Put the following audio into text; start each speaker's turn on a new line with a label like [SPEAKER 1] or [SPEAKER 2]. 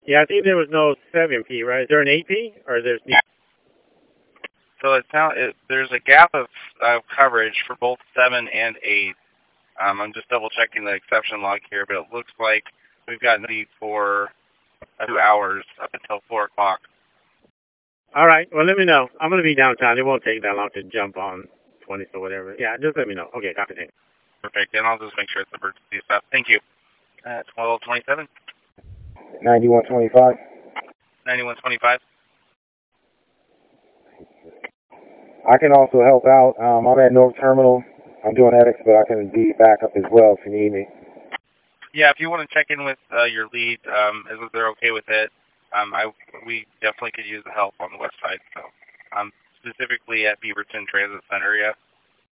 [SPEAKER 1] Yeah, I think there was no 7P, right? Is there an 8P or there's?
[SPEAKER 2] So there's a gap of coverage for both 7 and 8. I'm just double checking the exception log here, but it looks like we've got need for 2 hours up until 4 o'clock.
[SPEAKER 1] All right. Well, let me know. I'm gonna be downtown. It won't take that long to jump on 20 or whatever. Yeah, just let me know. Okay, copy. Thanks.
[SPEAKER 2] Perfect. And I'll just make sure it's emergency stuff. Thank you. 1227.
[SPEAKER 3] 9125.
[SPEAKER 2] 9125.
[SPEAKER 3] I can also help out. I'm at North Terminal. I'm doing ethics, but I can be back up as well if you need me.
[SPEAKER 2] Yeah, if you want to check in with your lead, as if they're okay with it, we definitely could use the help on the west side. So, specifically at Beaverton Transit Center area.